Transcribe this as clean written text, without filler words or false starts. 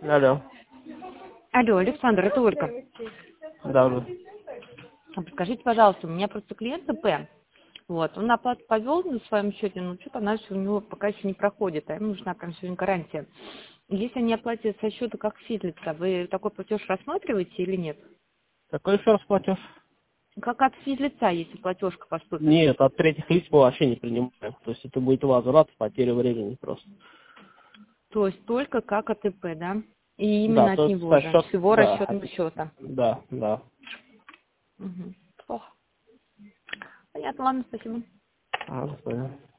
Алло. Алло, Александр, это Ольга. Да, да. Скажите, пожалуйста, у меня просто клиент ИП. Вот, он оплату повел на своем счете, но что-то она у него пока еще не проходит, а ему нужна прям сегодня гарантия. Если они оплатят со счета как физлица, вы такой платеж рассматриваете или нет? Какой еще раз платеж? Как от физлица, если платежка поступит? Нет, от третьих лиц мы вообще не принимаем. То есть это будет возврат, потеря времени просто. То есть только как от ИП, да? И Да, именно от то есть него со же, счет, с его да, расчетного счета. да, да. Угу. Плохо. Понятно, ладно, спасибо. До свидания.